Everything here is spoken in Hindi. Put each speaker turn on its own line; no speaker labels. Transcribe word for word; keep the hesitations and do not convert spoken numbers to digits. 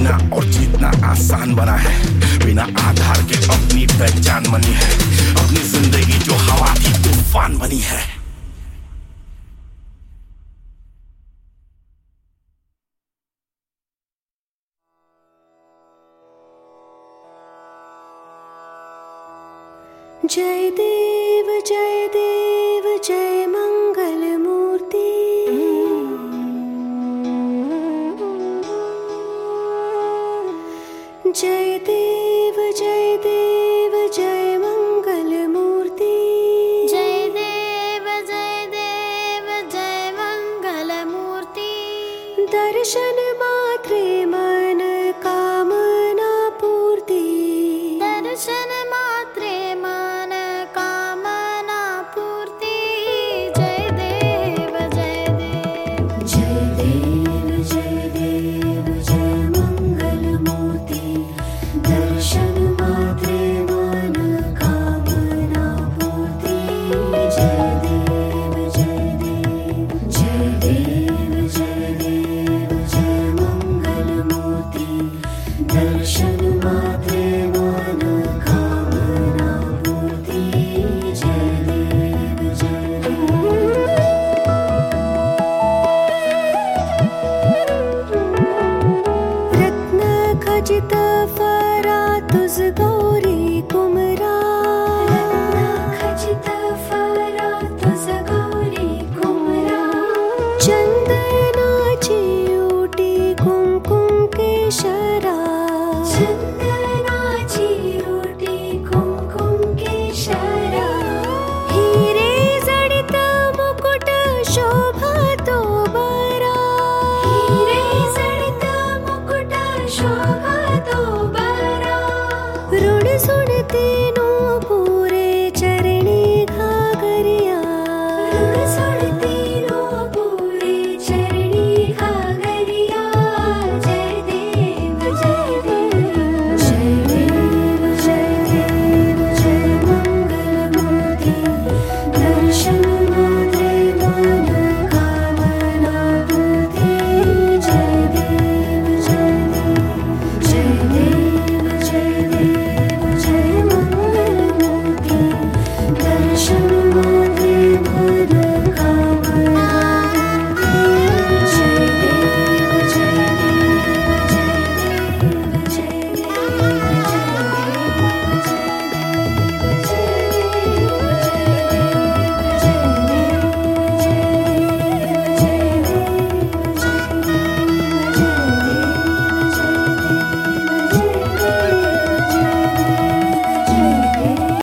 जीना और जीतना आसान बना है, बिना आधार के अपनी पहचान बनी है, अपनी जिंदगी जो हवा की तूफान बनी है।
जय देव जय देव जय मंगल मूर्ति, जय देव जय देव जय मंगल मूर्ति,
जय देव जय देव जय मंगल मूर्ति।
दर्शन मात्रे मन कामना पूर्ति,
दर्शन मात्रे मन कामना पूर्ति। जय देव जय देव
जय देव जय देव जय मंगल मूर्ति, दर्शन मात्रे मन कामना पूर्ति। जय देव जय देव जय देव जय देव जय मंगल मूर्ति, दर्शन मात्रे मन कामना पूर्ति। जय देव जय देव रत्न खचित फरा तुझ